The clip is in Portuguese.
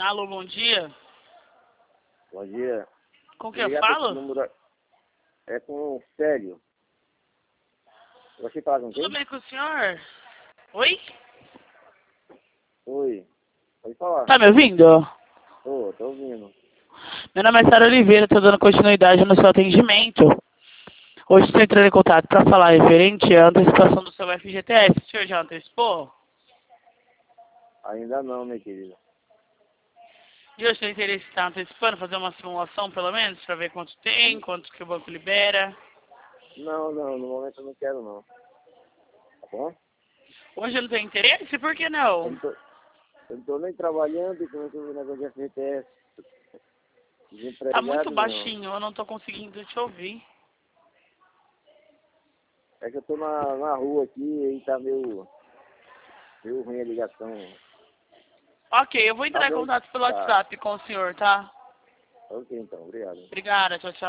Alô, bom dia. Bom dia. Com quem eu falo? É com o Célio. Você fala com quem? Tudo bem com o senhor? Oi? Oi. Pode falar. Tá me ouvindo? Tô ouvindo. Meu nome é Sara Oliveira, tô dando continuidade no seu atendimento. Hoje estou entrando em contato para falar referente à antecipação do seu FGTS. O senhor já antecipou? Ainda não, minha querida. E hoje tem interesse em estar antecipando, fazer uma simulação pelo menos, para ver quanto tem, quanto que o banco libera? Não, no momento eu não quero não. Tá bom? Hoje não tem interesse? Por que Eu não? não tô nem trabalhando e começou o negócio de FGTS. Tá muito Desempregado, não. baixinho, eu não tô conseguindo te ouvir. É que eu tô na rua aqui e tá meio ruim a ligação. Ok, eu vou Tá entrar em bom? contato pelo Tá. WhatsApp com o senhor, tá? Ok, então. Obrigado. Obrigada, tchau, tchau.